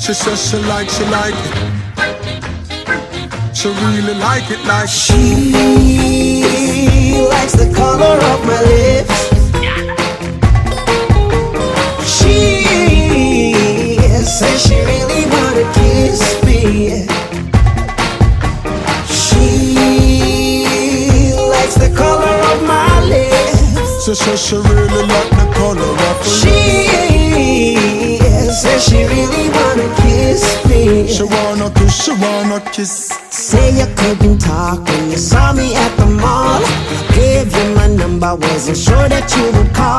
She says she like it. She really like it like she likes the color of my lips. She says she really wanna kiss me. She likes the color of my lips. She says she really like the color of her lips. She says she really wanna kiss me. She wanna kiss. Say you couldn't talk when you saw me at the mall. Gave you my number, wasn't sure that you would call.